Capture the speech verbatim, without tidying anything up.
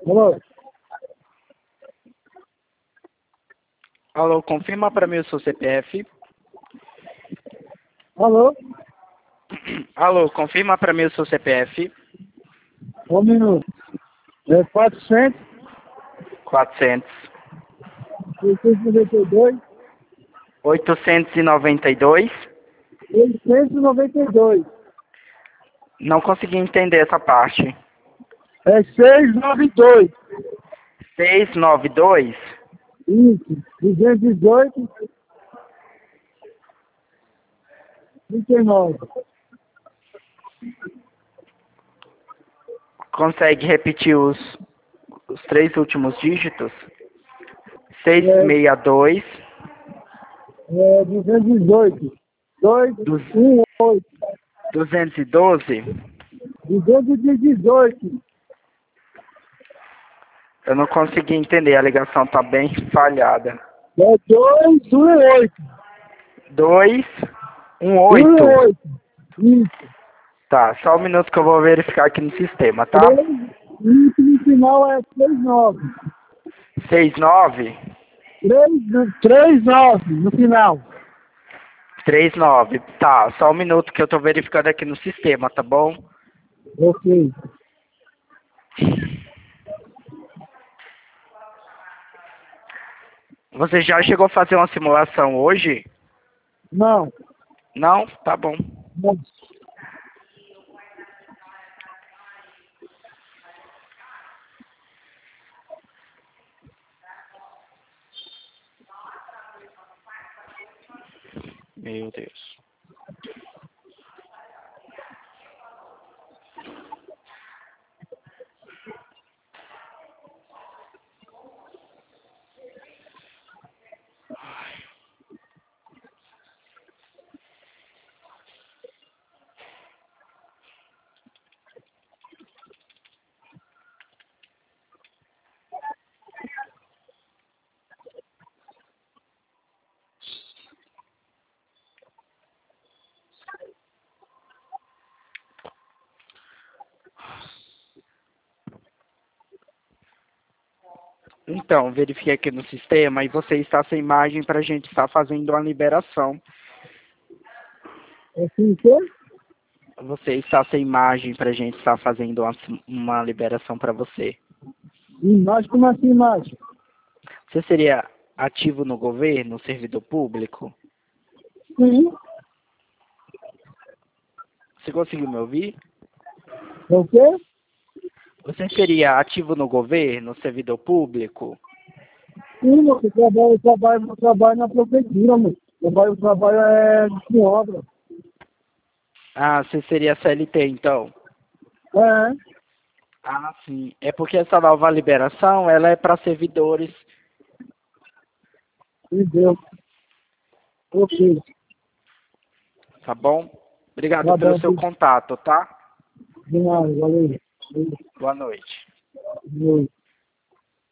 Alô? Alô, confirma para mim o seu C P F. Alô? Alô, confirma para mim o seu C P F. Um minuto. É quatrocentos, quatrocentos, seiscentos e noventa e dois, oitocentos e noventa e dois. oitocentos e noventa e dois. Não consegui entender essa parte. É seiscentos e noventa e dois. seiscentos e noventa e dois. Isso. duzentos e dezoito, trinta e nove. Consegue repetir os, os três últimos dígitos? É, seiscentos e sessenta e dois. é duzentos e dezoito. dois, Dos, um, oito. duzentos e doze. duzentos e dezoito. Eu não consegui entender, a ligação tá bem falhada. É dois, um, oito. dois, um, um, oito. oito. Isso. Tá, só um minuto que eu vou verificar aqui no sistema, tá? três, isso no final é três, nove. sessenta e nove. três, três, nove no final. trinta e nove. Tá, só um minuto que eu tô verificando aqui no sistema, tá bom? Ok. Você já chegou a fazer uma simulação hoje? Não. Não? Tá bom. Não. Meu Deus. Então, verifiquei aqui no sistema e você está sem imagem para a gente estar fazendo uma liberação. Assim, que? Você está sem imagem para a gente estar fazendo uma, uma liberação para você. Imagem, como assim imagem? Você seria ativo no governo, servidor público? Sim. Você conseguiu me ouvir? É o quê? Você seria ativo no governo, servidor público? Sim, moço, eu trabalho, eu trabalho, eu trabalho na prefeitura, moço. Eu trabalho, eu trabalho é, com obra. Ah, você seria C L T então? É, Ah, sim. É porque essa nova liberação, ela é para servidores. entendeu? Ok. Tá bom? Obrigado Tá pelo bom, seu contato, tá? de nada, valeu. Boa noite. Valeu.